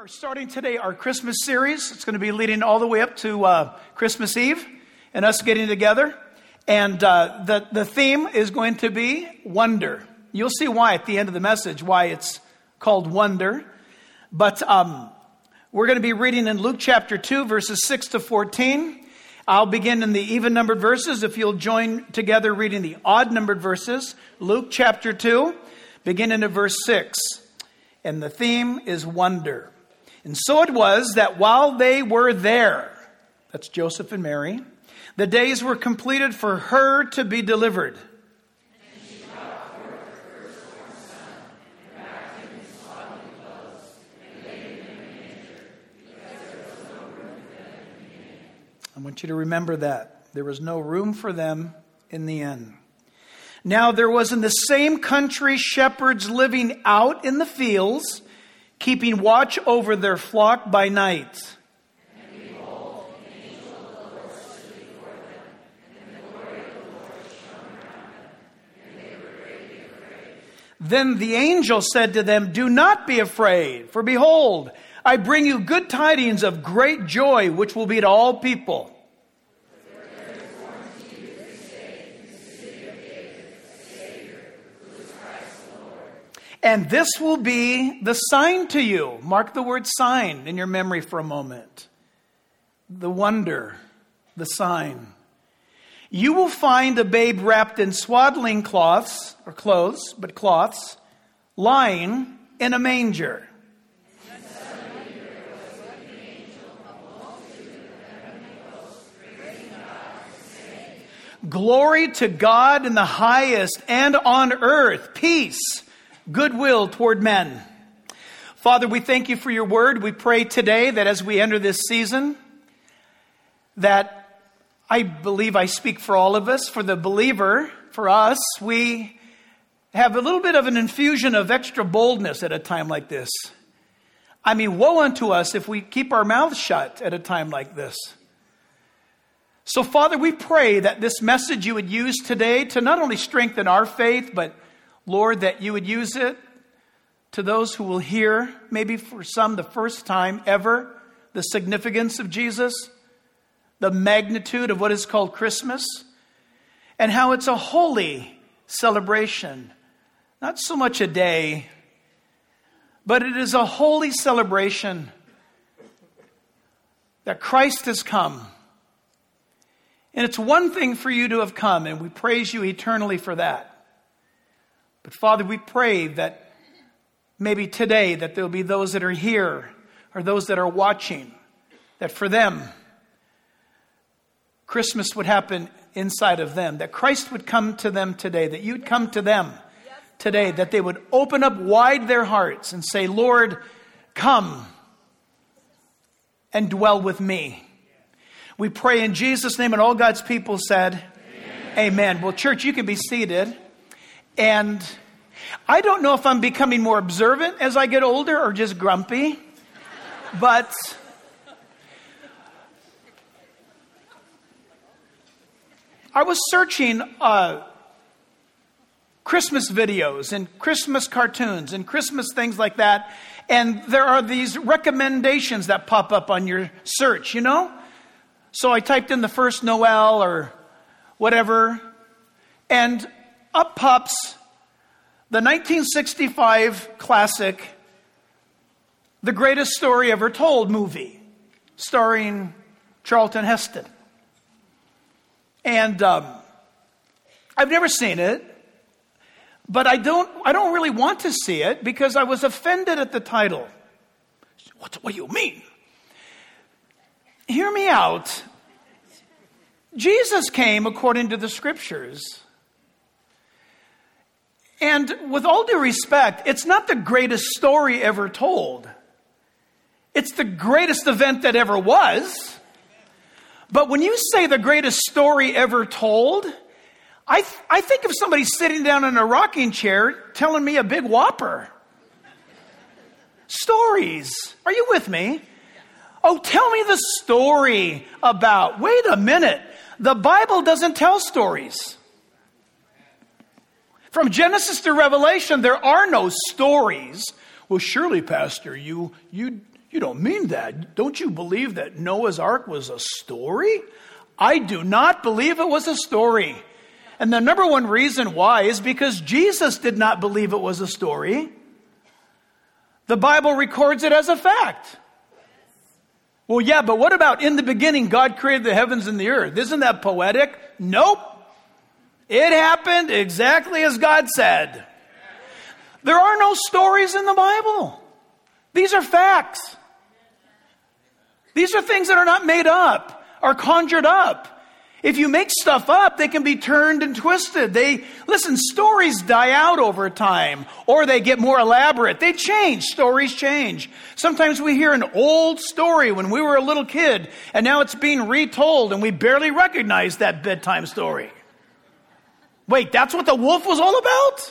We're starting today our Christmas series. It's going to be leading all the way up to Christmas Eve and us getting together. And the theme is going to be wonder. You'll see why at the end of the message, why it's called wonder. But we're going to be reading in Luke chapter 2, verses 6 to 14. I'll begin in the even-numbered verses if you'll join together reading the odd-numbered verses. Luke chapter 2, beginning at verse 6. And the theme is wonder. And so it was that while they were there, that's Joseph and Mary, the days were completed for her to be delivered. And she brought forth her firstborn son, and wrapped him in swaddling clothes, and laid him in a manger, because there was no room for them in the inn. I want you to remember that. There was no room for them in the inn. Now there was in the same country shepherds living out in the fields, keeping watch over their flock by night. And behold, an angel of the Lord stood before them, and the glory of the Lord shone around them, and they were greatly afraid. Then the angel said to them, "Do not be afraid, for behold, I bring you good tidings of great joy, which will be to all people. And this will be the sign to you." Mark the word sign in your memory for a moment. The wonder, the sign. "You will find a babe wrapped in swaddling cloths, or clothes, but cloths, lying in a manger." "Glory to God in the highest, and on earth peace, goodwill toward men." Father, we thank you for your word. We pray today that as we enter this season, that I believe I speak for all of us, for the believer, for us, we have a little bit of an infusion of extra boldness at a time like this. I mean, woe unto us if we keep our mouths shut at a time like this. So, Father, we pray that this message you would use today to not only strengthen our faith, but, Lord, that you would use it to those who will hear, maybe for some the first time ever, the significance of Jesus, the magnitude of what is called Christmas, and how it's a holy celebration. Not so much a day, but it is a holy celebration that Christ has come. And it's one thing for you to have come, and we praise you eternally for that. But Father, we pray that maybe today that there'll be those that are here or those that are watching, that for them, Christmas would happen inside of them, that Christ would come to them today, that you'd come to them today, that they would open up wide their hearts and say, "Lord, come and dwell with me." We pray in Jesus' name, and all God's people said, Amen. Well, church, you can be seated. And I don't know if I'm becoming more observant as I get older or just grumpy. But I was searching Christmas videos and Christmas cartoons and Christmas things like that. And there are these recommendations that pop up on your search, you know? So I typed in the first Noel or whatever, and up pops the 1965 classic, The Greatest Story Ever Told movie, starring Charlton Heston. And I've never seen it, but I don't really want to see it because I was offended at the title. What do you mean? Hear me out. Jesus came according to the scriptures. And with all due respect, it's not the greatest story ever told. It's the greatest event that ever was. But when you say the greatest story ever told, I think of somebody sitting down in a rocking chair telling me a big whopper. Stories. Are you with me? Oh, tell me the story about. Wait a minute. The Bible doesn't tell stories. From Genesis to Revelation, there are no stories. Well, surely, Pastor, you You don't mean that. Don't you believe that Noah's Ark was a story? I do not believe it was a story. And the number one reason why is because Jesus did not believe it was a story. The Bible records it as a fact. Well, yeah, but what about in the beginning, God created the heavens and the earth? Isn't that poetic? Nope. It happened exactly as God said. There are no stories in the Bible. These are facts. These are things that are not made up or conjured up. If you make stuff up, they can be turned and twisted. Listen, stories die out over time, or they get more elaborate. They change. Stories change. Sometimes we hear an old story when we were a little kid, and now it's being retold, and we barely recognize that bedtime story. Wait, that's what the wolf was all about?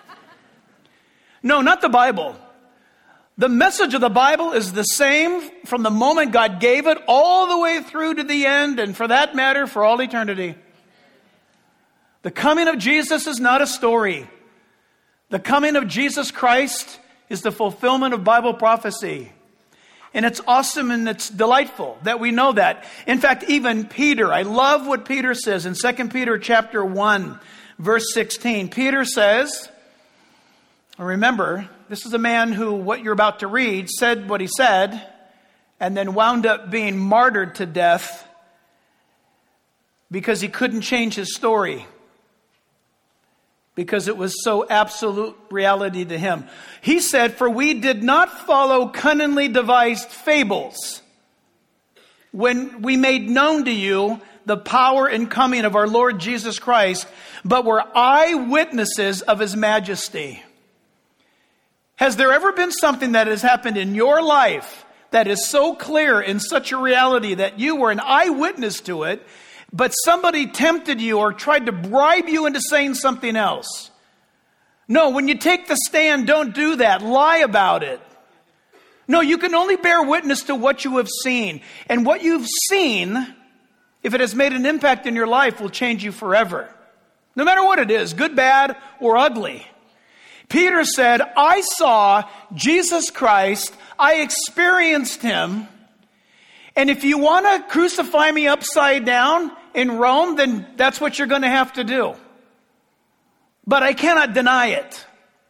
No, not the Bible. The message of the Bible is the same from the moment God gave it all the way through to the end, and for that matter, for all eternity. The coming of Jesus is not a story. The coming of Jesus Christ is the fulfillment of Bible prophecy. And it's awesome and it's delightful that we know that. In fact, even Peter, I love what Peter says in 2 Peter chapter 1, verse 16. Peter says, remember, this is a man who, what you're about to read, said what he said, and then wound up being martyred to death because he couldn't change his story, because it was so absolute reality to him. He said, "For we did not follow cunningly devised fables when we made known to you the power and coming of our Lord Jesus Christ, but were eyewitnesses of his majesty." Has there ever been something that has happened in your life that is so clear in such a reality that you were an eyewitness to it, but somebody tempted you or tried to bribe you into saying something else? No, when you take the stand, don't do that. Lie about it. No, you can only bear witness to what you have seen. And what you've seen, if it has made an impact in your life, will change you forever. No matter what it is, good, bad, or ugly. Peter said, I saw Jesus Christ, I experienced him, and if you want to crucify me upside down in Rome, then that's what you're going to have to do. But I cannot deny it.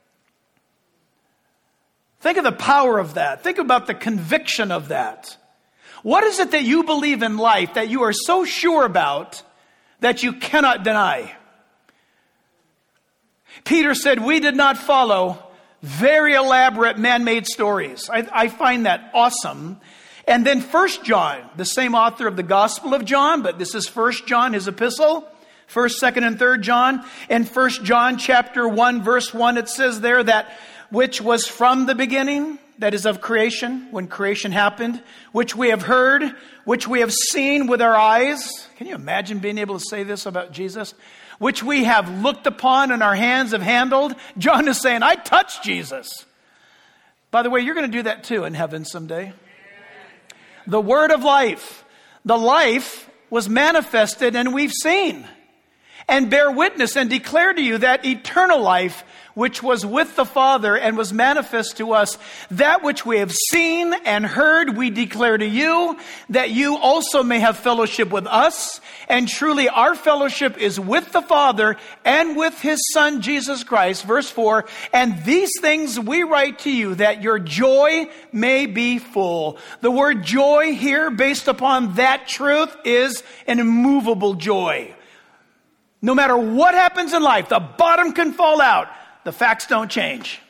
Think of the power of that. Think about the conviction of that. What is it that you believe in life that you are so sure about that you cannot deny? Peter said, we did not follow very elaborate man-made stories. I find that awesome. And then 1 John, the same author of the Gospel of John, but this is 1 John, his epistle, 1st, 2nd, and 3rd John. In 1 John chapter 1, verse 1, it says there that which was from the beginning, that is of creation, when creation happened, which we have heard, which we have seen with our eyes. Can you imagine being able to say this about Jesus? Which we have looked upon and our hands have handled. John is saying, I touched Jesus. By the way, you're going to do that too in heaven someday. The word of life. The life was manifested and we've seen. And bear witness and declare to you that eternal life which was with the Father and was manifest to us. That which we have seen and heard we declare to you, that you also may have fellowship with us. And truly our fellowship is with the Father and with his Son Jesus Christ. Verse 4, and these things we write to you that your joy may be full. The word joy here, based upon that truth, is an immovable joy. No matter what happens in life, the bottom can fall out. The facts don't change.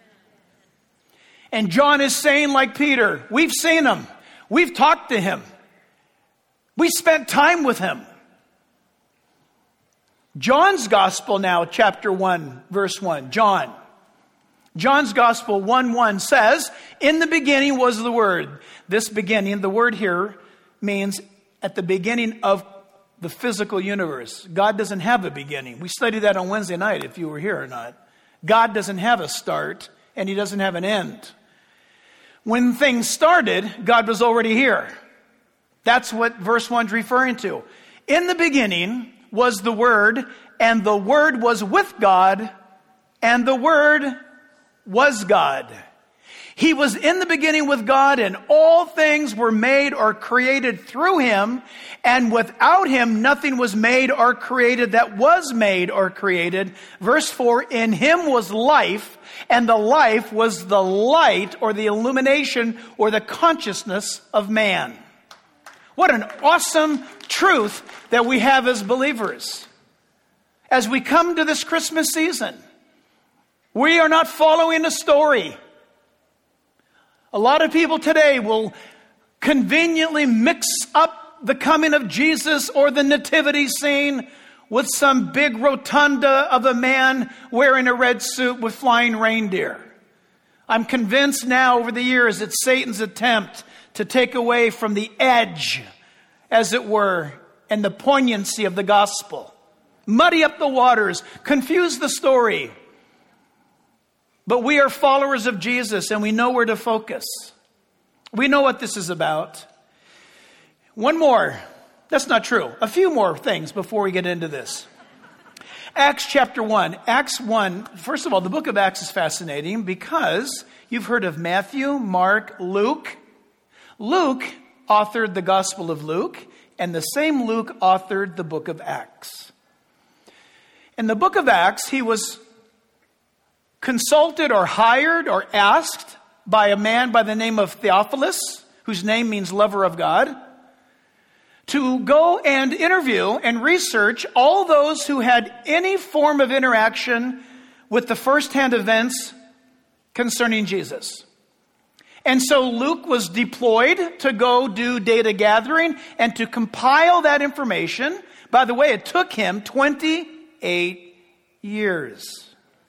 And John is saying, like Peter, we've seen him. We've talked to him. We spent time with him. John's Gospel now, chapter 1, verse 1. John's Gospel 1:1 says, in the beginning was the Word. This beginning, the word here means at the beginning of the physical universe. God doesn't have a beginning. We studied that on Wednesday night, if you were here or not. God doesn't have a start, and he doesn't have an end. When things started, God was already here. That's what verse 1 is referring to. In the beginning was the Word, and the Word was with God, and the Word was God. He was in the beginning with God, and all things were made or created through him, and without him nothing was made or created that was made or created. Verse 4, in him was life, and the life was the light or the illumination or the consciousness of man. What an awesome truth that we have as believers. As we come to this Christmas season, we are not following a story. A lot of people today will conveniently mix up the coming of Jesus or the nativity scene with some big rotunda of a man wearing a red suit with flying reindeer. I'm convinced now over the years it's Satan's attempt to take away from the edge, as it were, and the poignancy of the gospel. Muddy up the waters, confuse the story. But we are followers of Jesus, and we know where to focus. We know what this is about. One more. That's not true. A few more things before we get into this. Acts chapter 1. Acts 1. First of all, the book of Acts is fascinating because you've heard of Matthew, Mark, Luke. Luke authored the Gospel of Luke, and the same Luke authored the book of Acts. In the book of Acts, he was consulted or hired or asked by a man by the name of Theophilus, whose name means lover of God, to go and interview and research all those who had any form of interaction with the first-hand events concerning Jesus. And so Luke was deployed to go do data gathering and to compile that information. By the way, it took him 28 years.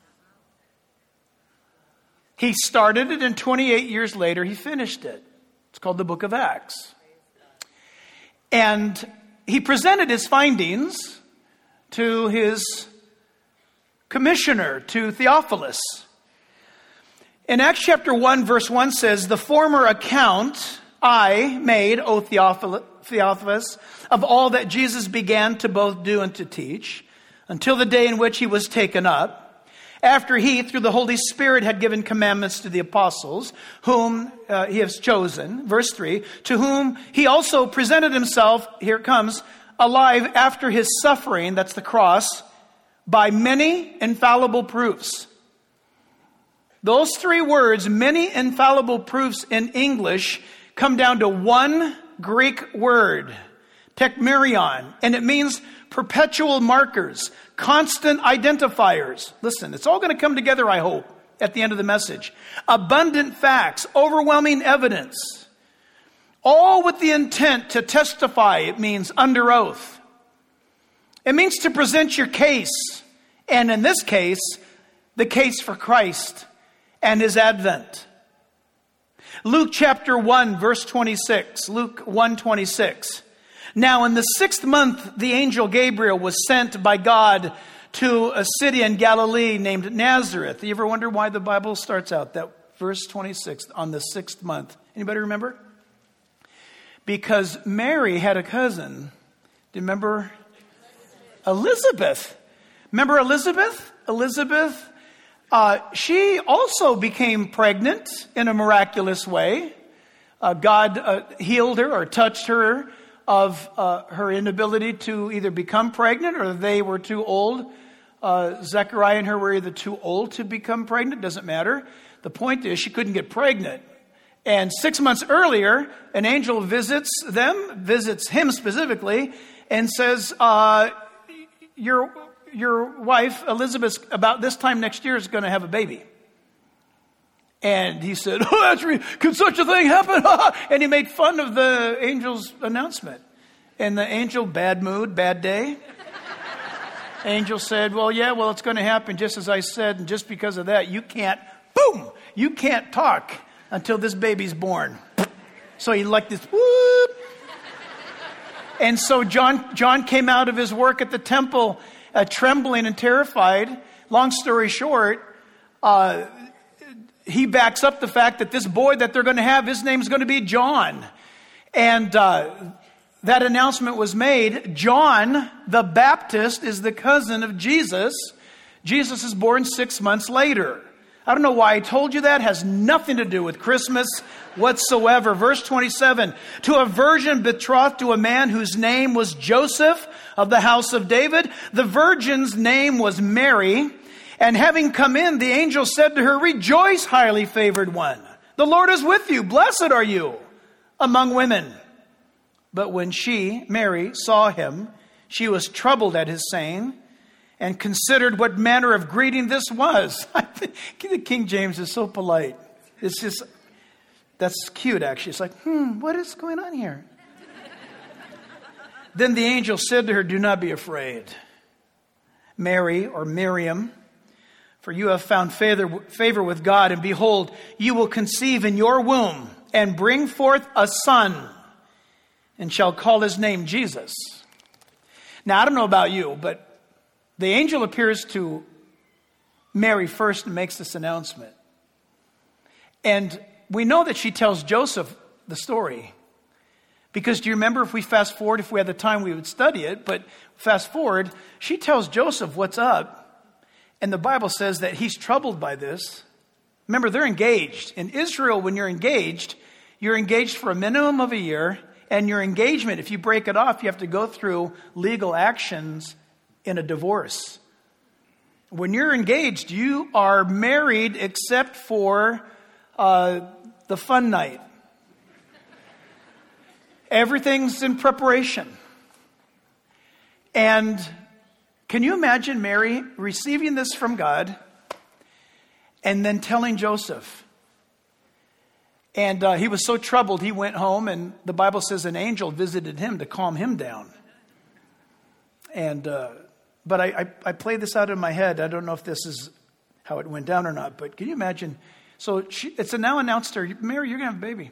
He started it, and 28 years later, he finished it. It's called the book of Acts. And he presented his findings to his commissioner, to Theophilus. In Acts chapter 1, verse 1 says, the former account I made, O Theophilus, of all that Jesus began to both do and to teach, until the day in which he was taken up, after he, through the Holy Spirit, had given commandments to the apostles, whom he has chosen, verse 3, to whom he also presented himself, here it comes, alive after his suffering, that's the cross, by many infallible proofs. Those three words, many infallible proofs in English, come down to one Greek word, tekmerion, and it means perpetual markers, constant identifiers. Listen, it's all going to come together, I hope, at the end of the message. Abundant facts, overwhelming evidence, all with the intent to testify. It means under oath. It means to present your case, and in this case, the case for Christ and his advent. Luke chapter 1, verse 26. Luke 1:26. Now in the 6th month, the angel Gabriel was sent by God to a city in Galilee named Nazareth. You ever wonder why the Bible starts out that verse 26, on the 6th month? Anybody remember? Because Mary had a cousin. Do you remember? Elizabeth. Remember Elizabeth? She also became pregnant in a miraculous way. God healed her or touched her of her inability to either become pregnant, or they were too old. Zechariah and her were either too old to become pregnant. Doesn't matter. The point is she couldn't get pregnant. And 6 months earlier, an angel visits him specifically, and says, your wife, Elizabeth, about this time next year is going to have a baby. And he said, could such a thing happen? And he made fun of the angel's announcement. And the angel, bad mood, bad day. Angel said, it's going to happen just as I said. And just because of that, you can't talk until this baby's born. So he like this, whoop. And so John came out of his work at the temple, trembling and terrified. Long story short, he backs up the fact that this boy that they're going to have, his name is going to be John. And that announcement was made. John the Baptist is the cousin of Jesus. Jesus is born 6 months later. I don't know why I told you that. It has nothing to do with Christmas whatsoever. Verse 27, to a virgin betrothed to a man whose name was Joseph of the house of David. The virgin's name was Mary. And having come in, the angel said to her, rejoice, highly favored one. The Lord is with you. Blessed are you among women. But when she, Mary, saw him, she was troubled at his saying, and considered what manner of greeting this was. The King James is so polite. It's just, that's cute actually. It's like, what is going on here? Then the angel said to her, do not be afraid, Mary, or Miriam, for you have found favor with God, and behold, you will conceive in your womb and bring forth a son, and shall call his name Jesus. Now, I don't know about you, but the angel appears to Mary first and makes this announcement. And we know that she tells Joseph the story. Because do you remember, if we fast forward, if we had the time, we would study it. But fast forward, she tells Joseph what's up. And the Bible says that he's troubled by this. Remember, they're engaged. In Israel, when you're engaged for a minimum of a year. And your engagement, if you break it off, you have to go through legal actions in a divorce. When you're engaged, you are married except for the fun night. Everything's in preparation. And can you imagine Mary receiving this from God and then telling Joseph? And he was so troubled, he went home, and the Bible says an angel visited him to calm him down. And but I played this out in my head. I don't know if this is how it went down or not, but can you imagine? So it's now announced to her, Mary, you're going to have a baby.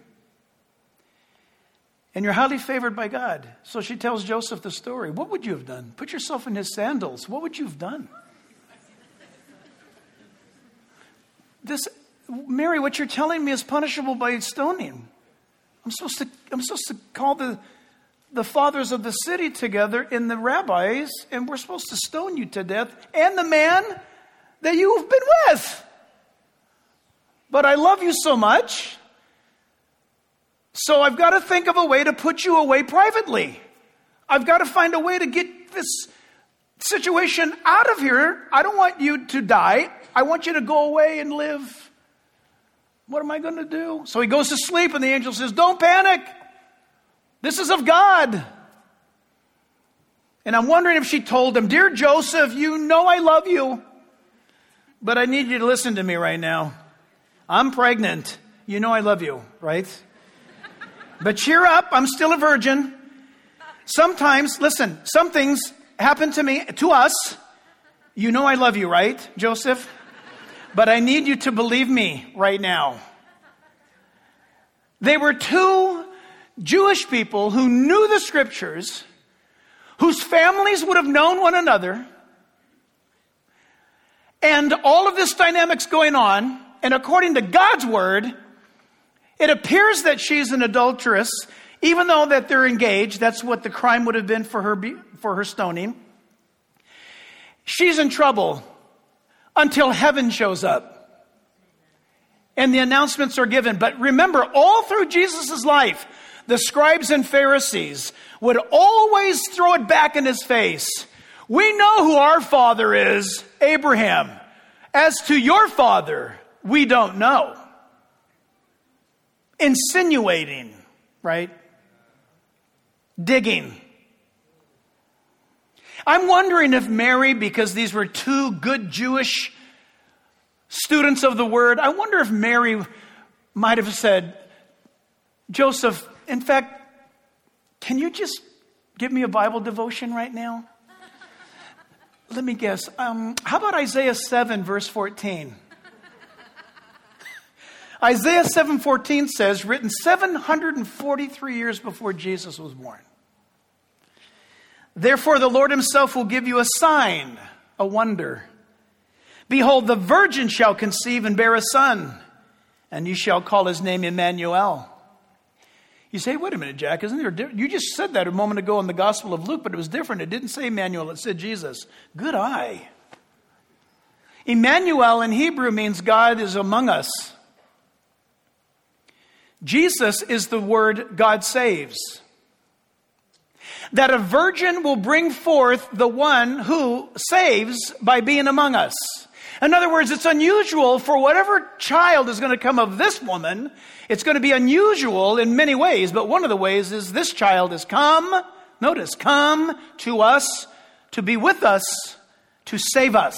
And you're highly favored by God. So she tells Joseph the story. What would you have done? Put yourself in his sandals. What would you have done? Mary, what you're telling me is punishable by stoning. I'm supposed to call the fathers of the city together and the rabbis, and we're supposed to stone you to death and the man that you've been with. But I love you so much, so I've got to think of a way to put you away privately. I've got to find a way to get this situation out of here. I don't want you to die. I want you to go away and live. What am I going to do? So he goes to sleep, and the angel says, don't panic. This is of God. And I'm wondering if she told him, dear Joseph, you know I love you, but I need you to listen to me right now. I'm pregnant. You know I love you, right? But cheer up. I'm still a virgin. Sometimes, listen, some things happen to us. You know I love you, right, Joseph? But I need you to believe me right now. They were two Jewish people who knew the scriptures, whose families would have known one another, and all of this dynamics going on, and according to God's word, it appears that she's an adulteress, even though that they're engaged. That's what the crime would have been for her stoning. She's in trouble until heaven shows up and the announcements are given. But remember, all through Jesus' life, the scribes and Pharisees would always throw it back in his face. We know who our father is, Abraham. As to your father, we don't know. Insinuating, right? Digging. I'm wondering if Mary, because these were two good Jewish students of the word, I wonder if Mary might have said, Joseph, in fact, can you just give me a Bible devotion right now? Let me guess. How about Isaiah 7, verse 14? Isaiah 7:14 says, written 743 years before Jesus was born. Therefore, the Lord himself will give you a sign, a wonder. Behold, the virgin shall conceive and bear a son, and you shall call his name Emmanuel. You say, wait a minute, Jack, isn't there? You just said that a moment ago in the Gospel of Luke, but it was different. It didn't say Emmanuel, it said Jesus. Good eye. Emmanuel in Hebrew means God is among us. Jesus is the word God saves. That a virgin will bring forth the one who saves by being among us. In other words, it's unusual for whatever child is going to come of this woman. It's going to be unusual in many ways, but one of the ways is this child has come, notice, come to us, to be with us, to save us.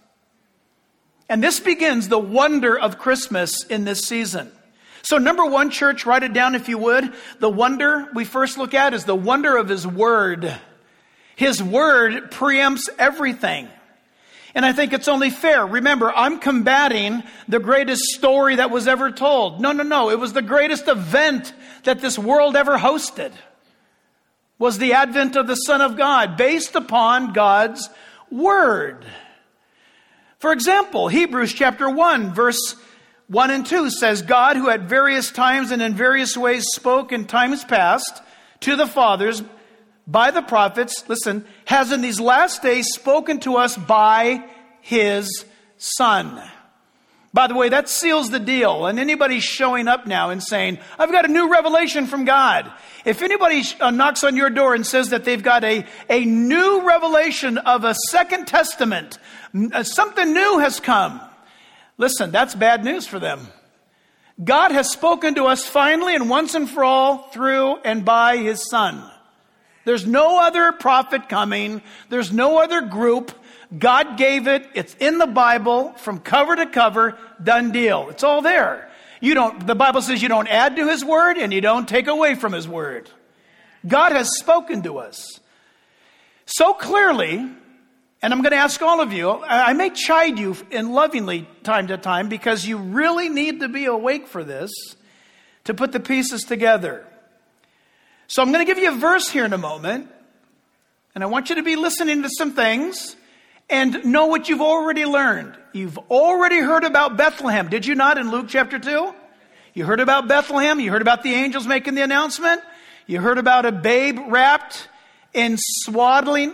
And this begins the wonder of Christmas in this season. So number one, church, write it down if you would. The wonder we first look at is the wonder of His Word. His Word preempts everything. And I think it's only fair. Remember, I'm combating the greatest story that was ever told. No. It was the greatest event that this world ever hosted. Was the advent of the Son of God, based upon God's Word. For example, Hebrews chapter 1, verse 1 and 2 says, God, who at various times and in various ways spoke in times past to the fathers by the prophets, listen, has in these last days spoken to us by His Son. By the way, that seals the deal. And anybody showing up now and saying, I've got a new revelation from God. If anybody knocks on your door and says that they've got a new revelation of a second testament, something new has come, listen, that's bad news for them. God has spoken to us finally and once and for all through and by His Son. There's no other prophet coming. There's no other group. God gave it. It's in the Bible from cover to cover. Done deal. It's all there. The Bible says you don't add to His Word and you don't take away from His Word. God has spoken to us so clearly, and I'm going to ask all of you, I may chide you in lovingly time to time because you really need to be awake for this to put the pieces together. So I'm going to give you a verse here in a moment, and I want you to be listening to some things and know what you've already learned. You've already heard about Bethlehem, did you not, in Luke chapter 2? You heard about Bethlehem. You heard about the angels making the announcement. You heard about a babe wrapped in swaddling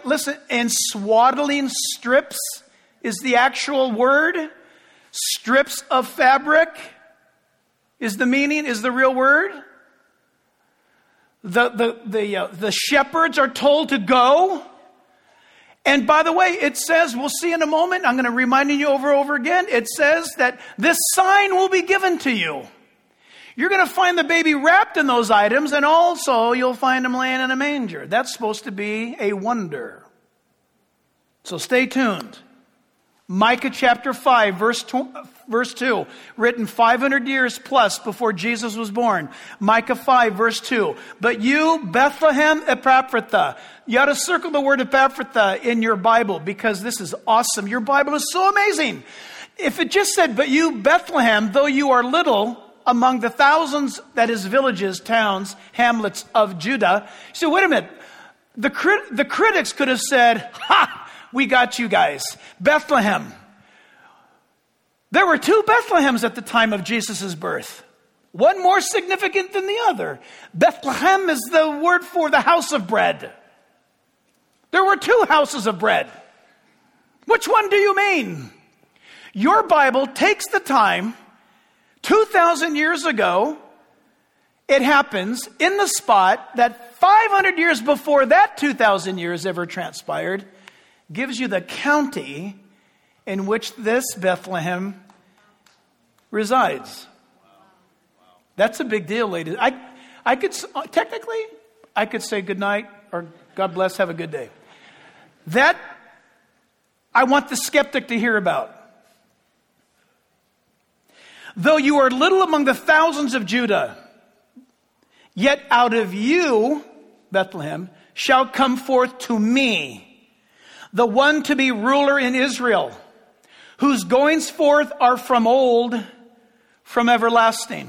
strips is the actual word. Strips of fabric is the meaning, is the real word. The shepherds are told to go. And by the way, it says, we'll see in a moment, I'm going to remind you over and over again, it says that this sign will be given to you. You're going to find the baby wrapped in those items, and also you'll find him laying in a manger. That's supposed to be a wonder. So stay tuned. Micah chapter 5, verse 2, written 500 years plus before Jesus was born. Micah 5, verse 2. But you, Bethlehem Ephrathah. You ought to circle the word Ephrathah in your Bible because this is awesome. Your Bible is so amazing. If it just said, but you, Bethlehem, though you are little among the thousands, that is villages, towns, hamlets of Judah. So wait a minute. The critics could have said, ha! We got you guys. Bethlehem. There were two Bethlehems at the time of Jesus' birth. One more significant than the other. Bethlehem is the word for the house of bread. There were two houses of bread. Which one do you mean? Your Bible takes the time, 2,000 years ago, it happens in the spot that 500 years before that 2,000 years ever transpired, gives you the county in which this Bethlehem resides. That's a big deal, ladies. I could say good night or God bless, have a good day. That I want the skeptic to hear about. Though you are little among the thousands of Judah, yet out of you, Bethlehem, shall come forth to me the one to be ruler in Israel, whose goings forth are from old, from everlasting.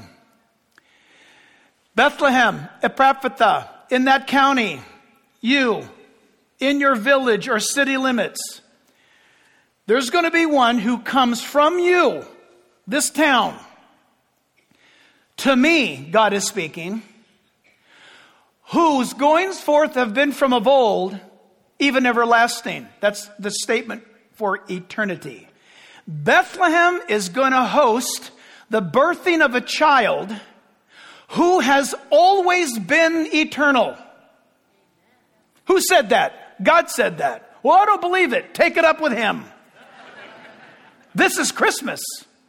Bethlehem, Ephrathah, in that county, you, in your village or city limits, there's going to be one who comes from you, this town, to me, God is speaking, whose goings forth have been from of old, even everlasting. That's the statement for eternity. Bethlehem is going to host the birthing of a child who has always been eternal. Who said that? God said that. Well, I don't believe it. Take it up with him. This is Christmas.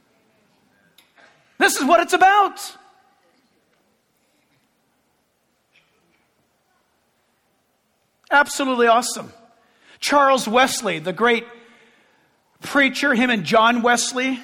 This is what it's about. Absolutely awesome. Charles Wesley, the great preacher, him and John Wesley,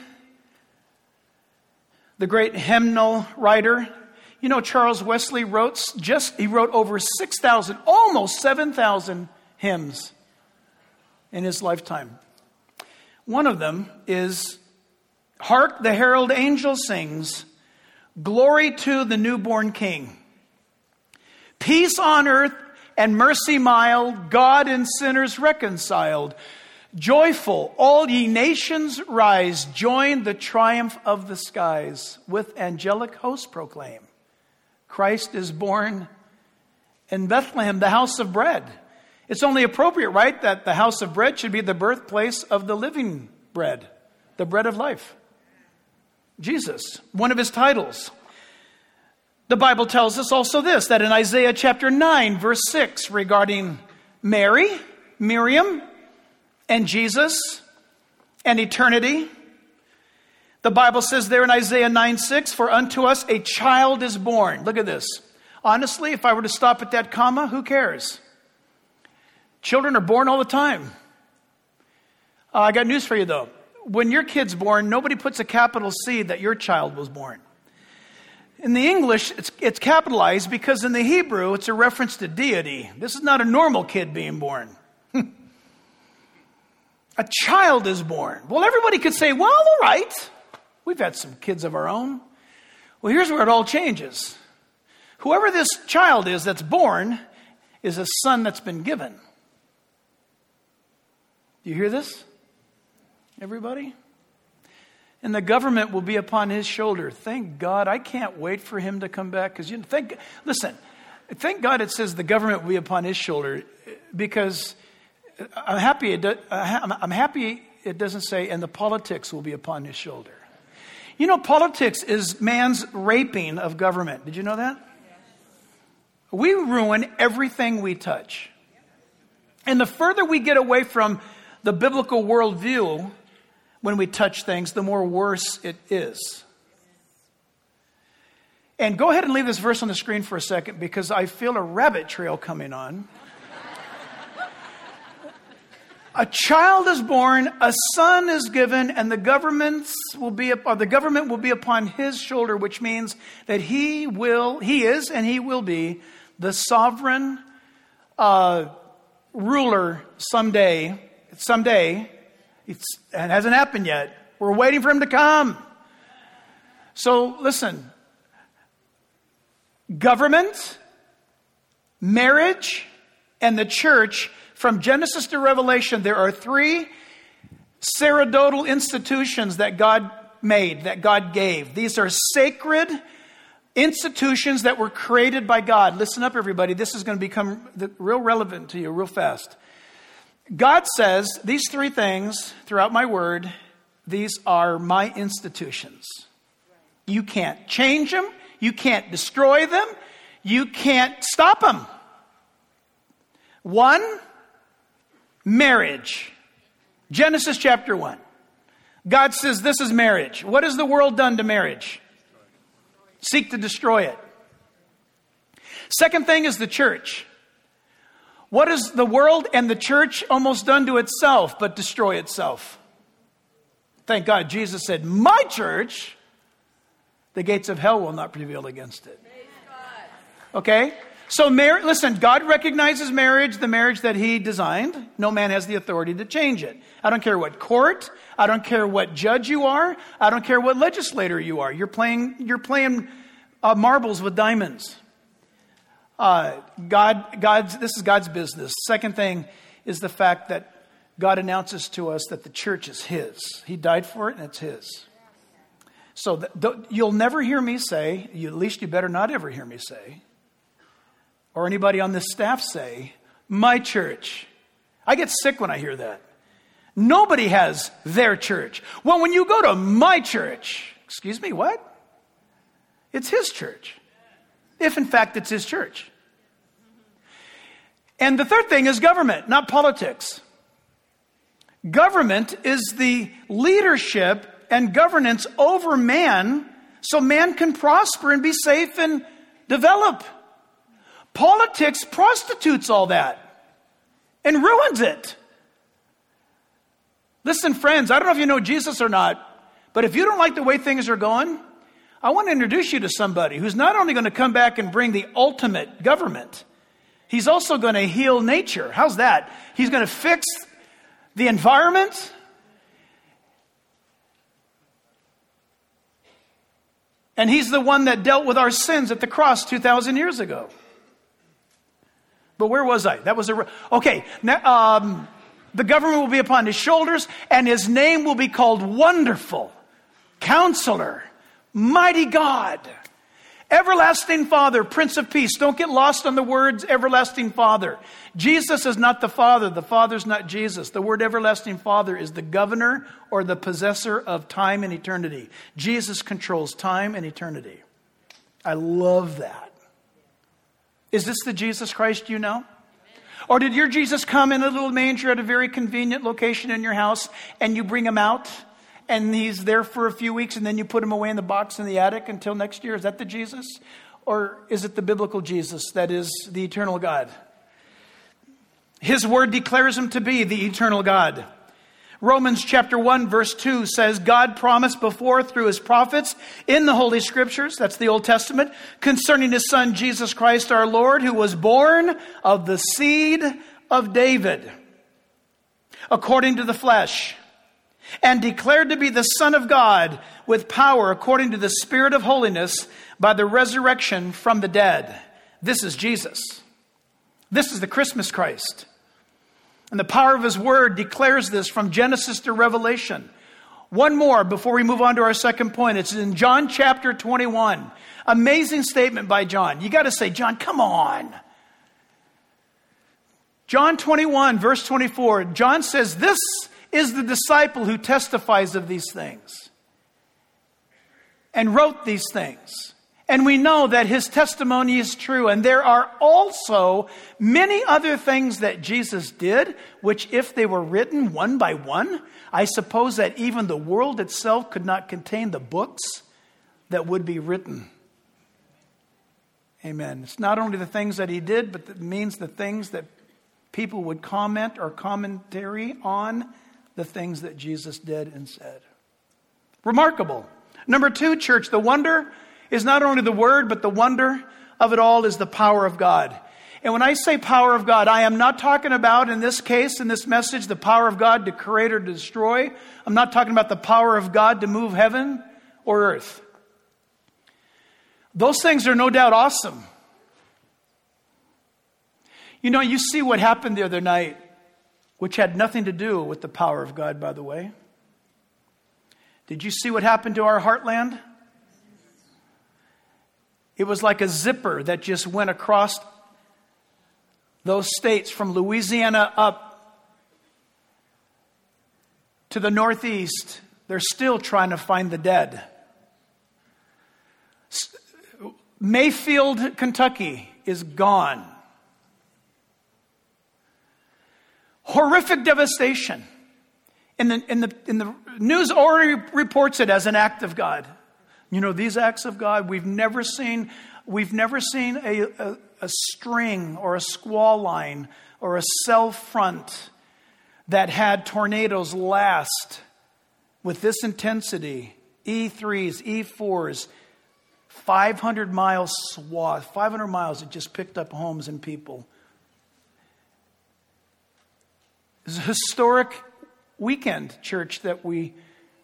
the great hymnal writer. You know, Charles Wesley wrote over 6,000, almost 7,000 hymns in his lifetime. One of them is, "Hark the herald angel sings, glory to the newborn King. Peace on earth and mercy mild, God and sinners reconciled. Joyful, all ye nations rise, join the triumph of the skies. With angelic hosts proclaim, Christ is born in Bethlehem, the house of bread." It's only appropriate, right, that the house of bread should be the birthplace of the living bread, the bread of life. Jesus, one of his titles. The Bible tells us also this, that in Isaiah chapter 9, verse 6, regarding Mary, Miriam, and Jesus, and eternity, the Bible says there in Isaiah 9:6, "For unto us a child is born." Look at this. Honestly, if I were to stop at that comma, who cares? Children are born all the time. I got news for you though. When your kid's born, nobody puts a capital C that your child was born. In the English, it's capitalized because in the Hebrew, it's a reference to deity. This is not a normal kid being born. A child is born. Well, everybody could say, well, all right. We've had some kids of our own. Well, here's where it all changes. Whoever this child is that's born is a son that's been given. Do you hear this? Everybody? And the government will be upon his shoulder. Thank God. I can't wait for him to come back. Because thank God it says the government will be upon his shoulder. Because I'm happy it doesn't say, and the politics will be upon his shoulder. You know, politics is man's raping of government. Did you know that? We ruin everything we touch. And the further we get away from the biblical worldview when we touch things, the more worse it is. And go ahead and leave this verse on the screen for a second because I feel a rabbit trail coming on. A child is born, a son is given, and the government will be upon his shoulder, which means that he is and he will be the sovereign ruler someday. It hasn't happened yet. We're waiting for him to come. So listen, government, marriage, and the church, from Genesis to Revelation, there are three sacerdotal institutions that God made, that God gave. These are sacred institutions that were created by God. Listen up, everybody. This is going to become real relevant to you real fast. God says these three things throughout my word, these are my institutions. You can't change them. You can't destroy them. You can't stop them. One, marriage. Genesis chapter 1. God says this is marriage. What has the world done to marriage? Seek to destroy it. Second thing is the church. What has the world and the church almost done to itself but destroy itself? Thank God Jesus said, my church, the gates of hell will not prevail against it. Okay? So listen, God recognizes marriage, the marriage that he designed. No man has the authority to change it. I don't care what court, I don't care what judge you are, I don't care what legislator you are. You're playing marbles with diamonds. This is God's business. Second thing is the fact that God announces to us that the church is his. He died for it and it's his. So you'll never hear me say, at least you better not ever hear me say, or anybody on this staff say, my church. I get sick when I hear that. Nobody has their church. Well, when you go to my church, excuse me, what? It's his church. If in fact it's his church. And the third thing is government, not politics. Government is the leadership and governance over man so man can prosper and be safe and develop. Politics prostitutes all that and ruins it. Listen, friends, I don't know if you know Jesus or not, but if you don't like the way things are going, I want to introduce you to somebody who's not only going to come back and bring the ultimate government, he's also going to heal nature. How's that? He's going to fix the environment. And he's the one that dealt with our sins at the cross 2,000 years ago. But where was I? That was okay. Now, the government will be upon his shoulders, and his name will be called Wonderful, Counselor, Mighty God, Everlasting Father, Prince of Peace. Don't get lost on the words Everlasting Father. Jesus is not the Father. The Father's not Jesus. The word Everlasting Father is the governor or the possessor of time and eternity. Jesus controls time and eternity. I love that. Is this the Jesus Christ you know? Or did your Jesus come in a little manger at a very convenient location in your house and you bring him out and he's there for a few weeks and then you put him away in the box in the attic until next year? Is that the Jesus? Or is it the biblical Jesus that is the eternal God? His word declares him to be the eternal God. Romans chapter 1 verse 2 says, God promised before through his prophets in the Holy Scriptures, that's the Old Testament, concerning his son Jesus Christ our Lord, who was born of the seed of David, according to the flesh, and declared to be the Son of God with power according to the Spirit of holiness by the resurrection from the dead. This is Jesus. This is the Christmas Christ. And the power of his word declares this from Genesis to Revelation. One more before we move on to our second point. It's in John chapter 21. Amazing statement by John. You got to say, John, come on. John 21 verse 24. John says, this is the disciple who testifies of these things and wrote these things. And we know that his testimony is true. And there are also many other things that Jesus did, which if they were written one by one, I suppose that even the world itself could not contain the books that would be written. Amen. It's not only the things that he did, but it means the things that people would comment or commentary on the things that Jesus did and said. Remarkable. Number 2, church, the wonder is not only the word, but the wonder of it all is the power of God. And when I say power of God, I am not talking about, in this case, in this message, the power of God to create or destroy. I'm not talking about the power of God to move heaven or earth. Those things are no doubt awesome. You know, you see what happened the other night, which had nothing to do with the power of God, by the way. Did you see what happened to our heartland? It was like a zipper that just went across those states from Louisiana up to the northeast. They're still trying to find the dead. Mayfield, Kentucky is gone. Horrific devastation. And the news already reports it as an act of God. You know, these acts of God, we've never seen a string or a squall line or a cell front that had tornadoes last with this intensity. E3s, E4s, 500 mile swath, 500 miles, it just picked up homes and people. It's a historic weekend, church, that we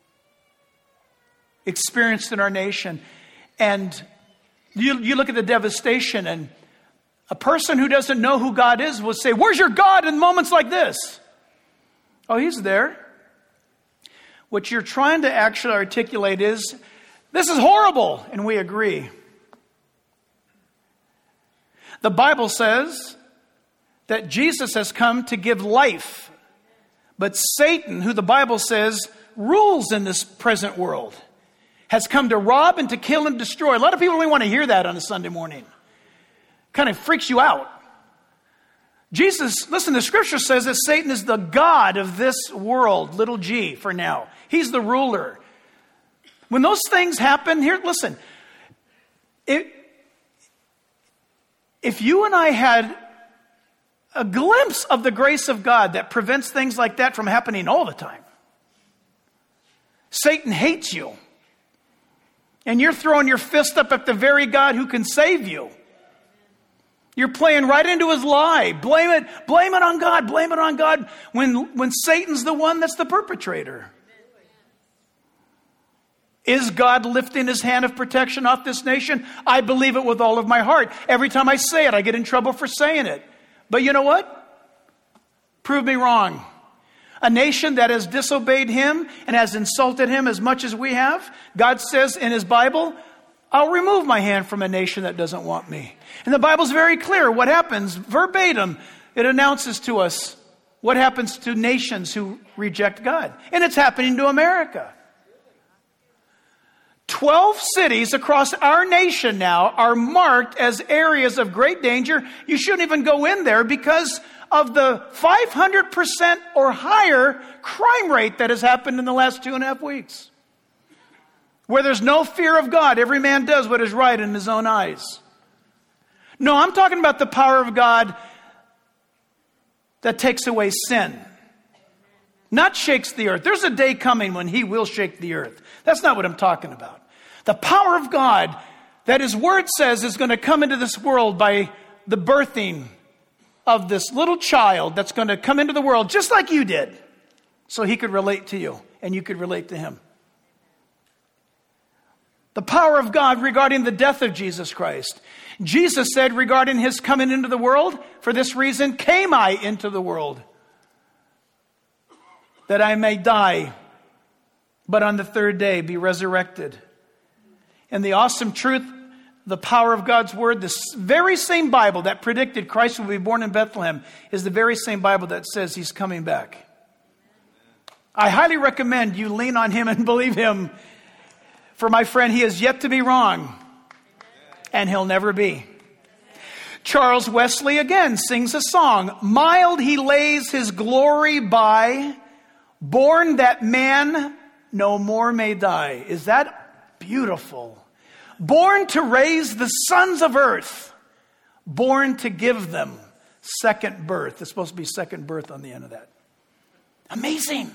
experienced in our nation. And you look at the devastation, and a person who doesn't know who God is will say, where's your God in moments like this? Oh, he's there. What you're trying to actually articulate is, this is horrible, and we agree. The Bible says that Jesus has come to give life, But Satan, who the Bible says rules in this present world, has come to rob and to kill and destroy. A lot of people only want to hear that on a Sunday morning. Kind of freaks you out. Jesus, listen, the scripture says that Satan is the God of this world, little g for now. He's the ruler. When those things happen, here, listen. If you and I had a glimpse of the grace of God that prevents things like that from happening all the time. Satan hates you. And you're throwing your fist up at the very God who can save you. You're playing right into his lie. Blame it on God. Blame it on God when Satan's the one that's the perpetrator. Is God lifting his hand of protection off this nation? I believe it with all of my heart. Every time I say it, I get in trouble for saying it. But you know what? Prove me wrong. A nation that has disobeyed him and has insulted him as much as we have, God says in his Bible, I'll remove my hand from a nation that doesn't want me. And the Bible's very clear what happens verbatim. It announces to us what happens to nations who reject God. And it's happening to America. 12 cities across our nation now are marked as areas of great danger. You shouldn't even go in there because of the 500% or higher crime rate that has happened in the last 2.5 weeks. Where there's no fear of God, every man does what is right in his own eyes. No, I'm talking about the power of God that takes away sin. Not shakes the earth. There's a day coming when he will shake the earth. That's not what I'm talking about. The power of God that his word says is going to come into this world by the birthing of this little child that's going to come into the world just like you did. So he could relate to you and you could relate to him. The power of God regarding the death of Jesus Christ. Jesus said regarding his coming into the world, for this reason came I into the world, that I may die, but on the third day be resurrected. And the awesome truth, the power of God's word, this very same Bible that predicted Christ will be born in Bethlehem is the very same Bible that says he's coming back. I highly recommend you lean on him and believe him. For my friend, he is yet to be wrong, and he'll never be. Charles Wesley again sings a song. Mild he lays his glory by, born that man no more may die. Is that beautiful? Born to raise the sons of earth. Born to give them second birth. There's supposed to be second birth on the end of that. Amazing.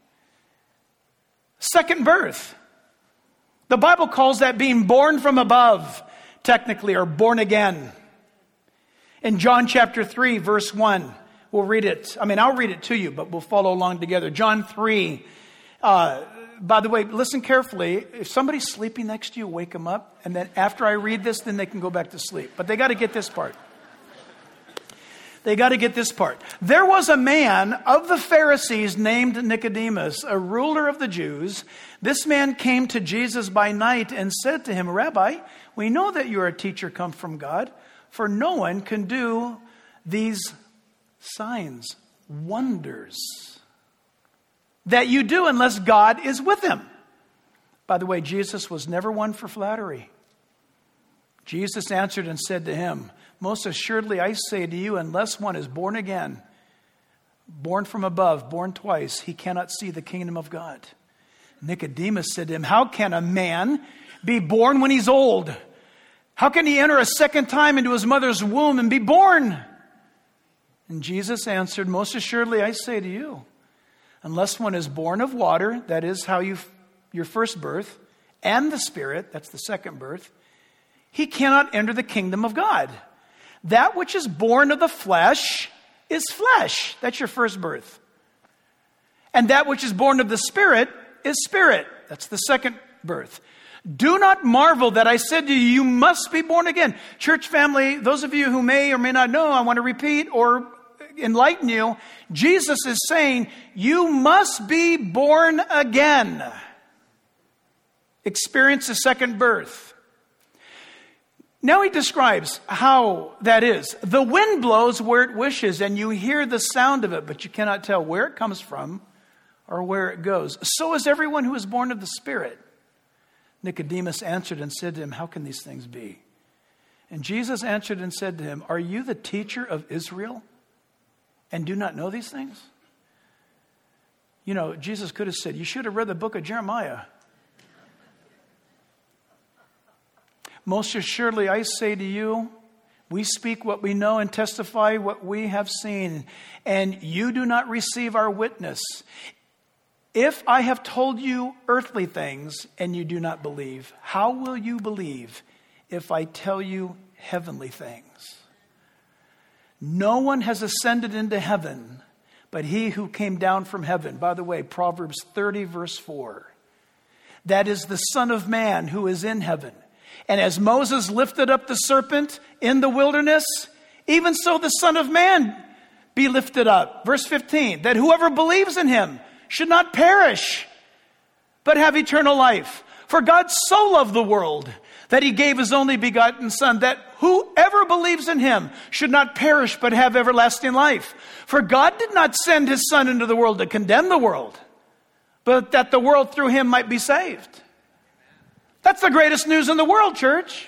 Second birth. The Bible calls that being born from above, technically, or born again. In John chapter 3, verse 1, we'll read it. I'll read it to you, but we'll follow along together. John 3. By the way, listen carefully. If somebody's sleeping next to you, wake them up. And then after I read this, then they can go back to sleep. But they got to get this part. They got to get this part. There was a man of the Pharisees named Nicodemus, a ruler of the Jews. This man came to Jesus by night and said to him, Rabbi, we know that you are a teacher come from God, for no one can do these signs, wonders that you do unless God is with him. By the way, Jesus was never one for flattery. Jesus answered and said to him, most assuredly I say to you, unless one is born again, born from above, born twice, he cannot see the kingdom of God. Nicodemus said to him, how can a man be born when he's old? How can he enter a second time into his mother's womb and be born? And Jesus answered, most assuredly I say to you, unless one is born of water, that is how your first birth, and the Spirit, that's the second birth, he cannot enter the kingdom of God. That which is born of the flesh is flesh. That's your first birth. And that which is born of the Spirit is spirit. That's the second birth. Do not marvel that I said to you, you must be born again. Church family, those of you who may or may not know, I want to repeat or enlighten you. Jesus is saying, you must be born again. Experience the second birth. Now he describes how that is. The wind blows where it wishes, and you hear the sound of it, but you cannot tell where it comes from or where it goes. So is everyone who is born of the Spirit. Nicodemus answered and said to him, how can these things be? And Jesus answered and said to him, are you the teacher of Israel and do not know these things? You know, Jesus could have said, you should have read the book of Jeremiah. Most assuredly, I say to you, we speak what we know and testify what we have seen, and you do not receive our witness. If I have told you earthly things and you do not believe, how will you believe if I tell you heavenly things? No one has ascended into heaven but he who came down from heaven. By the way, Proverbs 30 verse 4. That is the Son of Man who is in heaven. And as Moses lifted up the serpent in the wilderness, even so the Son of Man be lifted up. Verse 15, that whoever believes in him should not perish, but have eternal life. For God so loved the world that he gave his only begotten Son, that whoever believes in him should not perish, but have everlasting life. For God did not send his Son into the world to condemn the world, but that the world through him might be saved. That's the greatest news in the world, church.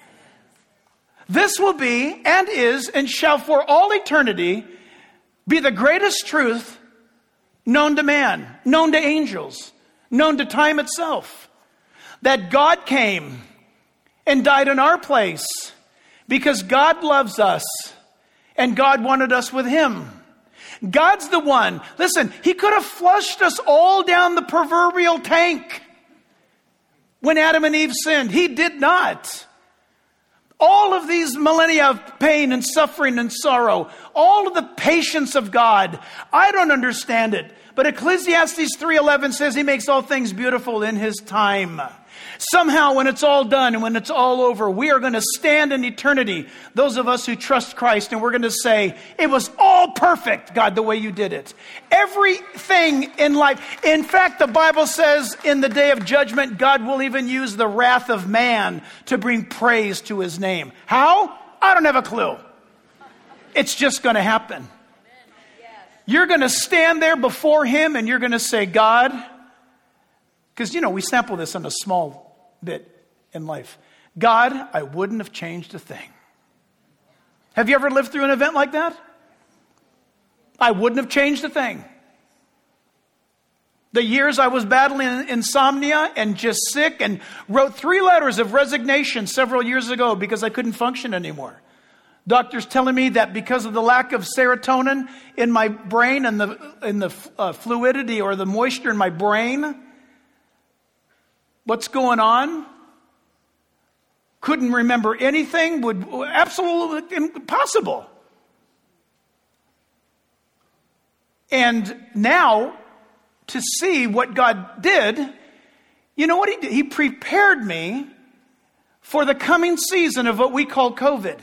This will be and is and shall for all eternity be the greatest truth known to man, known to angels, known to time itself. That God came and died in our place because God loves us and God wanted us with him. God's the one. Listen, he could have flushed us all down the proverbial tank when Adam and Eve sinned. He did not. All of these millennia of pain and suffering and sorrow, all of the patience of God, I don't understand it. But Ecclesiastes 3:11 says he makes all things beautiful in his time. Somehow when it's all done and when it's all over, we are going to stand in eternity, those of us who trust Christ, and we're going to say, it was all perfect, God, the way you did it. Everything in life. In fact, the Bible says in the day of judgment, God will even use the wrath of man to bring praise to his name. How? I don't have a clue. It's just going to happen. You're going to stand there before him and you're going to say, God, because, you know, we sample this on a small bit in life. God, I wouldn't have changed a thing. Have you ever lived through an event like that? I wouldn't have changed a thing. The years I was battling insomnia and just sick and wrote 3 letters of resignation several years ago because I couldn't function anymore. Doctors telling me that because of the lack of serotonin in my brain and the fluidity or the moisture in my brain, what's going on? Couldn't remember anything. Absolutely impossible. And now, to see what God did, you know what he did? He prepared me for the coming season of what we call COVID.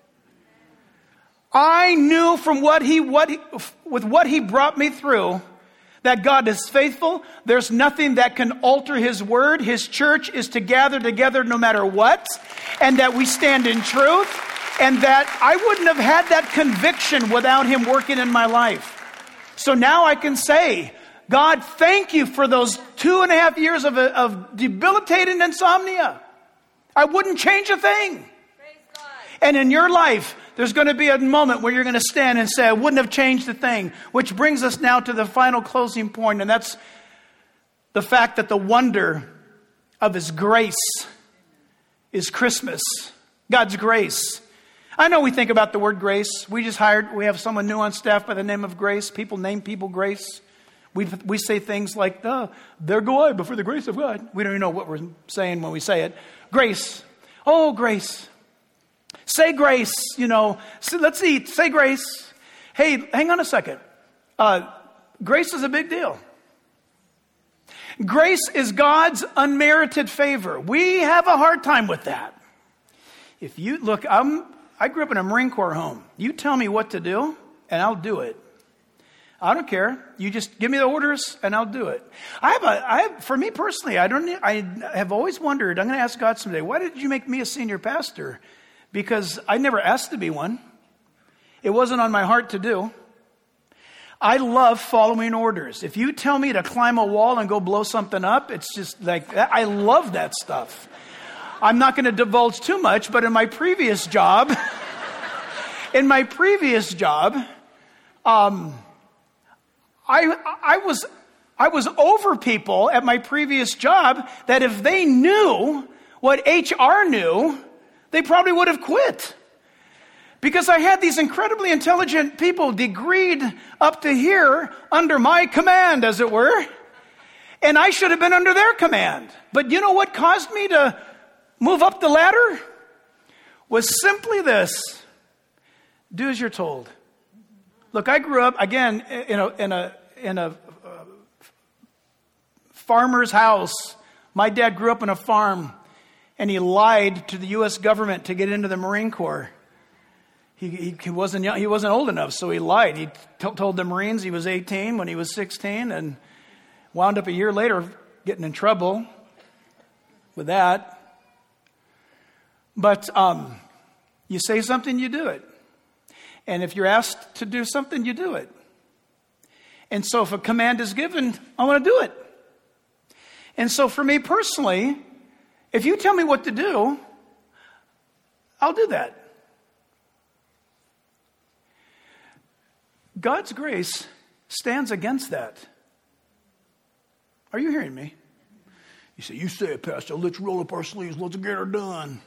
I knew from what he brought me through, that God is faithful. There's nothing that can alter his word. His church is to gather together no matter what, and that we stand in truth, and that I wouldn't have had that conviction without him working in my life. So now I can say, God, thank you for those 2.5 years of debilitating insomnia. I wouldn't change a thing. And in your life, there's going to be a moment where you're going to stand and say, I wouldn't have changed a thing. Which brings us now to the final closing point, and that's the fact that the wonder of his grace is Christmas. God's grace. I know we think about the word grace. We have someone new on staff by the name of Grace. People name people Grace. We say things like, there go I before the grace of God. We don't even know what we're saying when we say it. Grace. Oh, grace. Say grace, you know. Let's eat. Say grace. Hey, hang on a second. Grace is a big deal. Grace is God's unmerited favor. We have a hard time with that. If you look, I grew up in a Marine Corps home. You tell me what to do, and I'll do it. I don't care. You just give me the orders, and I'll do it. For me personally, I have always wondered. I'm going to ask God someday. Why did you make me a senior pastor? because I never asked to be one. It wasn't on my heart to do. I love following orders. If you tell me to climb a wall and go blow something up, it's just like, I love that stuff. I'm not going to divulge too much, but in my previous job, I was over people at my previous job that if they knew what HR knew, they probably would have quit. Because I had these incredibly intelligent people degreed up to here under my command, as it were. And I should have been under their command. But you know what caused me to move up the ladder? Was simply this. Do as you're told. Look, I grew up, again, in a farmer's house. My dad grew up in a farm, and he lied to the U.S. government to get into the Marine Corps. He wasn't young, he wasn't old enough, so he lied. He told the Marines he was 18 when he was 16, and wound up a year later getting in trouble with that. But you say something, you do it. And if you're asked to do something, you do it. And so if a command is given, I want to do it. And so for me personally, if you tell me what to do, I'll do that. God's grace stands against that. Are you hearing me? You say it, Pastor. Let's roll up our sleeves. Let's get her done.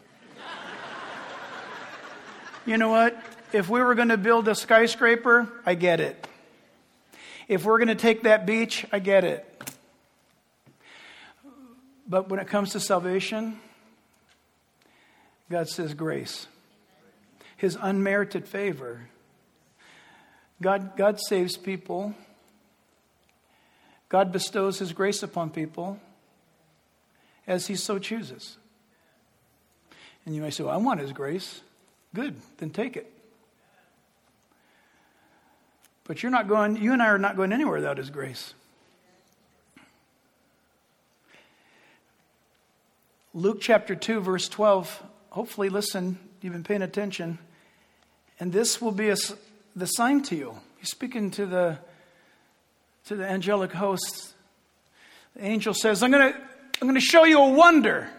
You know what? If we were going to build a skyscraper, I get it. If we're going to take that beach, I get it. But when it comes to salvation, God says grace. His unmerited favor. God saves people. God bestows His grace upon people as He so chooses. And you may say, well, I want His grace. Good, then take it. But you and I are not going anywhere without His grace. Luke chapter 2, verse 12. Hopefully, listen, you've been paying attention. And this will be the sign to you. He's speaking to the angelic hosts. The angel says, I'm going to show you a wonder.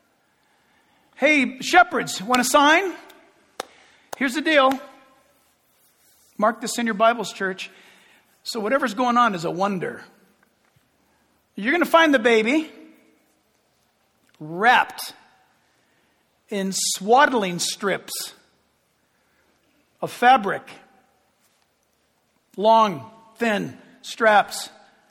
Hey, shepherds, want a sign? Here's the deal. Mark this in your Bibles, church. So whatever's going on is a wonder. You're going to find the baby wrapped in swaddling strips of fabric. Long, thin straps.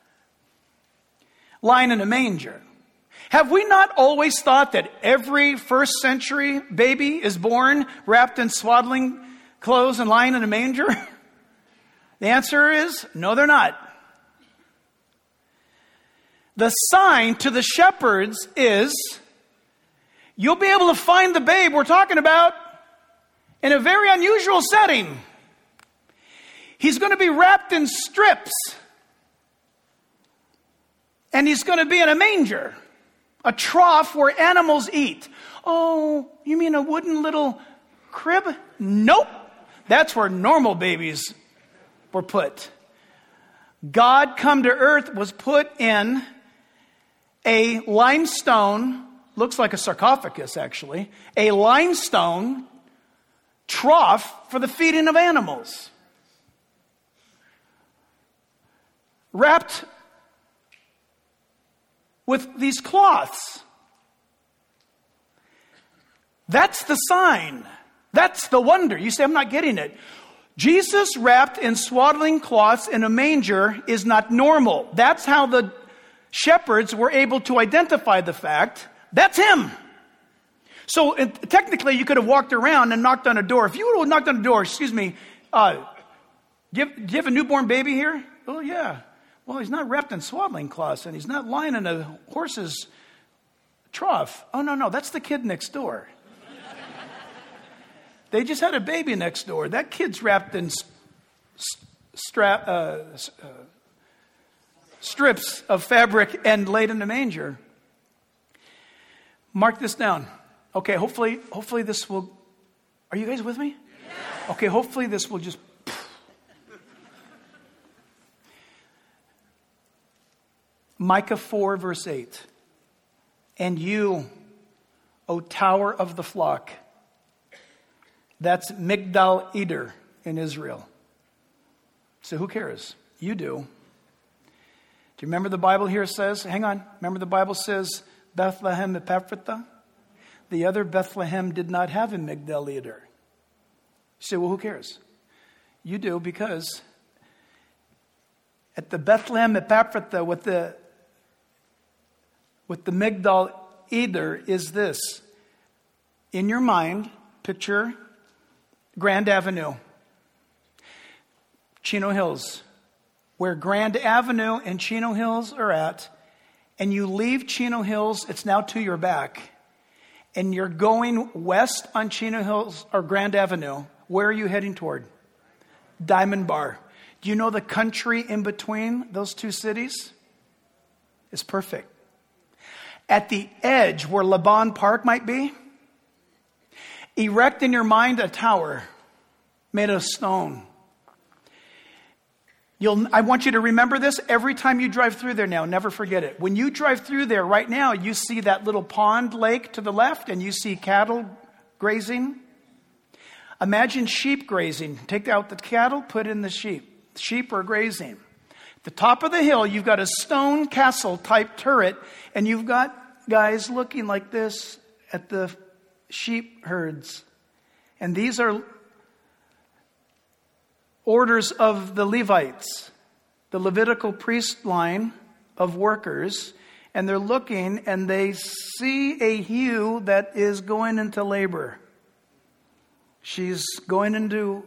Lying in a manger. Have we not always thought that every first century baby is born wrapped in swaddling clothes and lying in a manger? The answer is, no, they're not. The sign to the shepherds is, you'll be able to find the babe we're talking about in a very unusual setting. He's going to be wrapped in strips. And he's going to be in a manger. A trough where animals eat. Oh, you mean a wooden little crib? Nope. That's where normal babies were put. God come to earth was put in a limestone, looks like a sarcophagus actually, a limestone trough for the feeding of animals. Wrapped with these cloths. That's the sign. That's the wonder. You say, I'm not getting it. Jesus wrapped in swaddling cloths in a manger is not normal. That's how the shepherds were able to identify the fact. That's Him. So technically you could have walked around and knocked on a door. If you would have knocked on a door, excuse me, do you have a newborn baby here? Oh, yeah. Well, he's not wrapped in swaddling cloths and he's not lying in a horse's trough. Oh, no, that's the kid next door. They just had a baby next door. That kid's wrapped in strips of fabric and laid in a manger. Mark this down. Okay, hopefully this will Are you guys with me? Okay, hopefully this will just... Micah 4, verse 8. And you, O tower of the flock. That's Migdal Eder in Israel. So who cares? You do. Do you remember the Bible here says, hang on, remember the Bible says Bethlehem Ephrathah? The other Bethlehem did not have a Migdal Eder. You say, well, who cares? You do, because at the Bethlehem Ephrathah with the Migdal Eder is this. In your mind, picture Grand Avenue, Chino Hills, where Grand Avenue and Chino Hills are at, and you leave Chino Hills, it's now to your back, and you're going west on Chino Hills or Grand Avenue. Where are you heading toward? Diamond Bar. Do you know the country in between those two cities? It's perfect. At the edge where Laban Park might be, erect in your mind a tower made of stone. I want you to remember this every time you drive through there now. Never forget it. When you drive through there right now, you see that little pond lake to the left and you see cattle grazing. Imagine sheep grazing. Take out the cattle, put in the sheep. Sheep are grazing. At the top of the hill, you've got a stone castle type turret, and you've got guys looking like this at the sheep herds. And these are orders of the Levites, the Levitical priest line of workers, and they're looking and they see a ewe that is going into labor. She's going into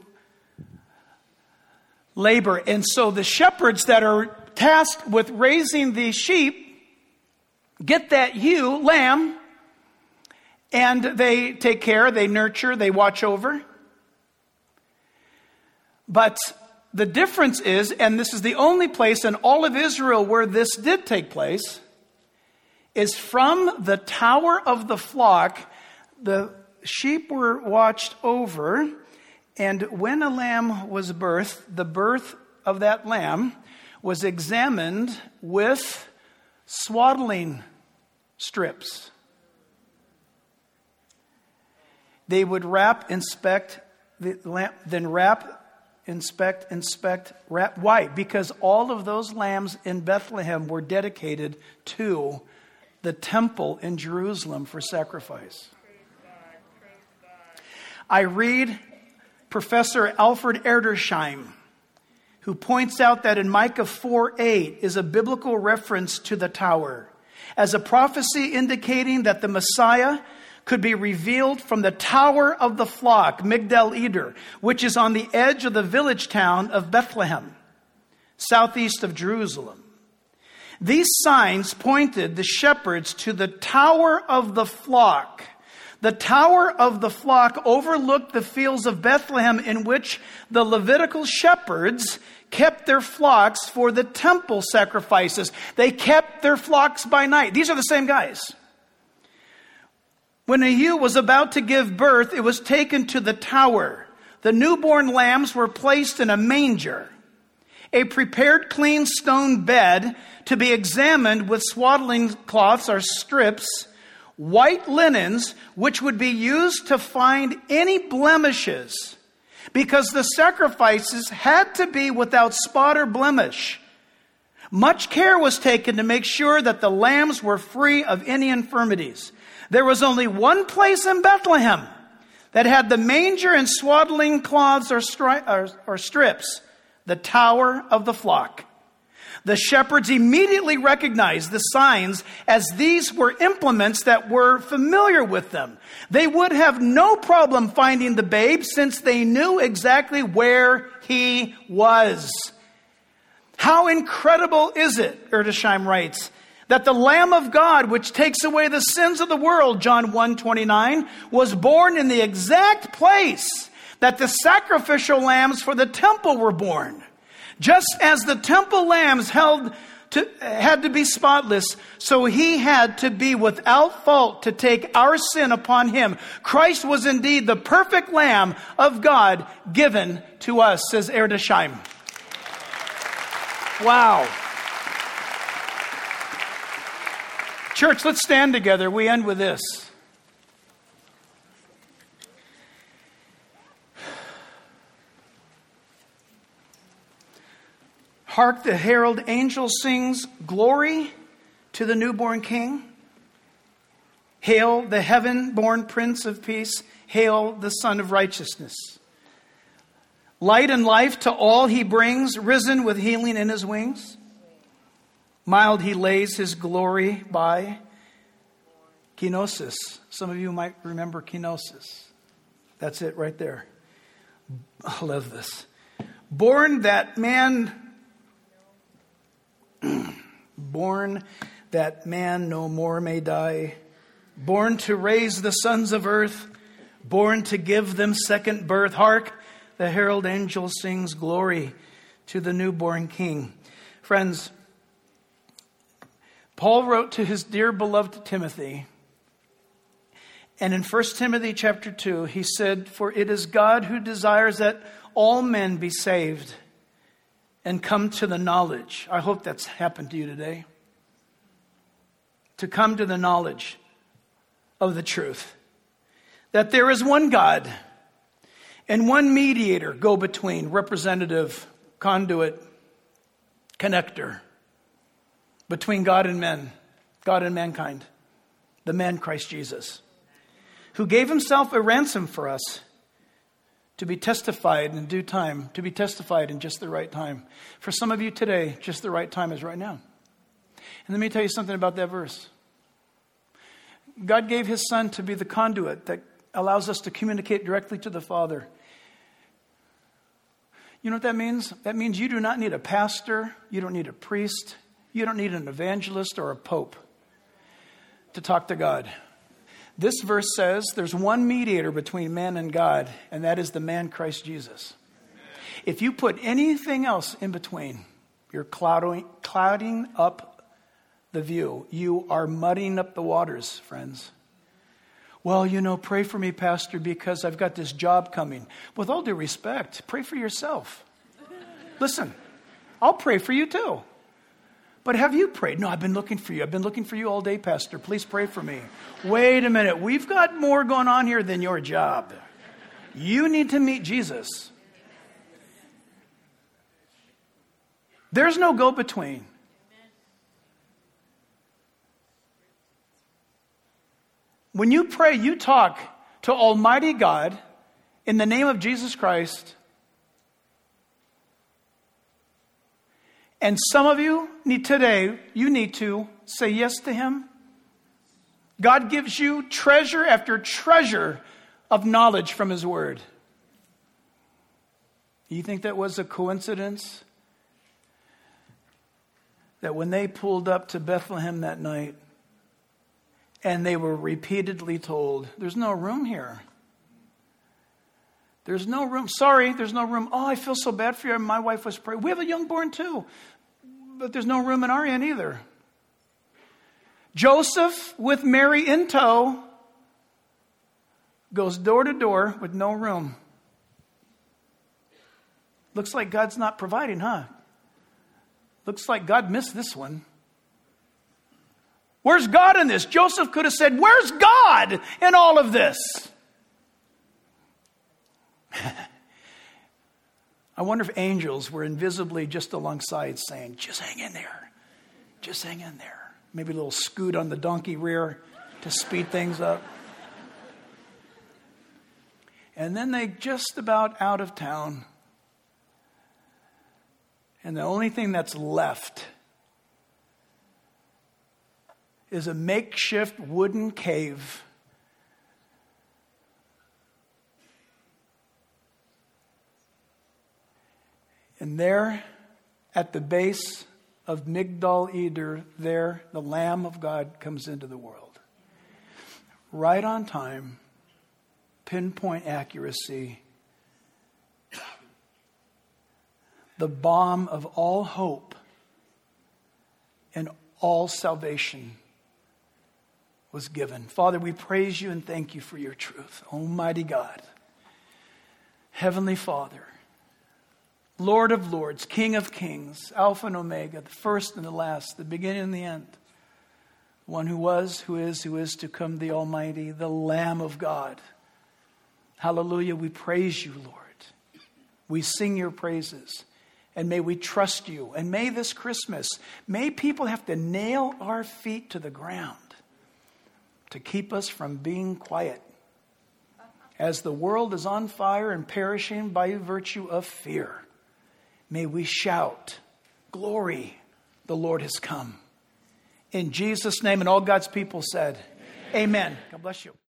labor. And so the shepherds that are tasked with raising the sheep get that ewe, lamb, and they take care, they nurture, they watch over. But the difference is, and this is the only place in all of Israel where this did take place, is from the tower of the flock, the sheep were watched over, and when a lamb was birthed, the birth of that lamb was examined with swaddling strips. They would wrap, inspect the lamb, then wrap, inspect, wrap. Why? Because all of those lambs in Bethlehem were dedicated to the temple in Jerusalem for sacrifice. I read Professor Alfred Edersheim, who points out that in Micah 4:8 is a biblical reference to the tower as a prophecy indicating that the Messiah could be revealed from the tower of the flock, Migdal Eder, which is on the edge of the village town of Bethlehem, southeast of Jerusalem. These signs pointed the shepherds to the tower of the flock. The tower of the flock overlooked the fields of Bethlehem in which the Levitical shepherds kept their flocks for the temple sacrifices. They kept their flocks by night. These are the same guys. When a ewe was about to give birth, it was taken to the tower. The newborn lambs were placed in a manger, a prepared clean stone bed to be examined with swaddling cloths or strips, white linens, which would be used to find any blemishes, because the sacrifices had to be without spot or blemish. Much care was taken to make sure that the lambs were free of any infirmities. There was only one place in Bethlehem that had the manger and swaddling cloths or strips, the tower of the flock. The shepherds immediately recognized the signs as these were implements that were familiar with them. They would have no problem finding the babe since they knew exactly where he was. How incredible is it, Edersheim writes, that the Lamb of God, which takes away the sins of the world, John 1:29, was born in the exact place that the sacrificial lambs for the temple were born. Just as the temple lambs held had to be spotless, so he had to be without fault to take our sin upon him. Christ was indeed the perfect Lamb of God given to us, says Erdesheim. Wow. Church, let's stand together. We end with this. Hark, the herald angel sings, glory to the newborn King. Hail the heaven-born Prince of Peace. Hail the Son of Righteousness. Light and life to all he brings, risen with healing in his wings. Mild he lays his glory by. Kenosis. Some of you might remember kenosis. That's it right there. I love this. Born that man no more may die. Born to raise the sons of earth. Born to give them second birth. Hark, the herald angel sings glory to the newborn King. Friends, Paul wrote to his dear beloved Timothy. And in 1 Timothy chapter 2, he said, for it is God who desires that all men be saved and come to the knowledge. I hope that's happened to you today. To come to the knowledge of the truth. That there is one God and one mediator, go between, representative, conduit, connector, between God and men, God and mankind, the man Christ Jesus, who gave himself a ransom for us to be testified in due time, to be testified in just the right time. For some of you today, just the right time is right now. And let me tell you something about that verse. God gave his Son to be the conduit that allows us to communicate directly to the Father. You know what that means? That means you do not need a pastor, you don't need a priest, you don't need an evangelist or a pope to talk to God. This verse says there's one mediator between man and God, and that is the man Christ Jesus. If you put anything else in between, you're clouding up the view. You are muddying up the waters, friends. Well, pray for me, Pastor, because I've got this job coming. With all due respect, pray for yourself. Listen, I'll pray for you too. But have you prayed? No, I've been looking for you. I've been looking for you all day, Pastor. Please pray for me. Wait a minute. We've got more going on here than your job. You need to meet Jesus. There's no go-between. When you pray, you talk to Almighty God in the name of Jesus Christ. And some of you need to say yes to him. God gives you treasure after treasure of knowledge from his word. You think that was a coincidence? That when they pulled up to Bethlehem that night, and they were repeatedly told, there's no room here. There's no room. Sorry, there's no room. Oh, I feel so bad for you. My wife was pregnant. We have a youngborn too. But there's no room in our inn either. Joseph, with Mary in tow, goes door to door with no room. Looks like God's not providing, huh? Looks like God missed this one. Where's God in this? Joseph could have said, where's God in all of this? I wonder if angels were invisibly just alongside saying, just hang in there. Just hang in there. Maybe a little scoot on the donkey rear to speed things up. And then they just about out of town. And the only thing that's left is a makeshift wooden cave. And there, at the base of Migdal Eder, there, the Lamb of God comes into the world. Right on time, pinpoint accuracy, the balm of all hope and all salvation was given. Father, we praise you and thank you for your truth. Almighty God, Heavenly Father, Lord of lords, King of kings, Alpha and Omega, the first and the last, the beginning and the end, one who was, who is to come, the Almighty, the Lamb of God. Hallelujah, we praise you, Lord. We sing your praises. And may we trust you. And may this Christmas, may people have to nail our feet to the ground to keep us from being quiet. As the world is on fire and perishing by virtue of fear, may we shout, glory, the Lord has come. In Jesus' name, and all God's people said, amen. God bless you.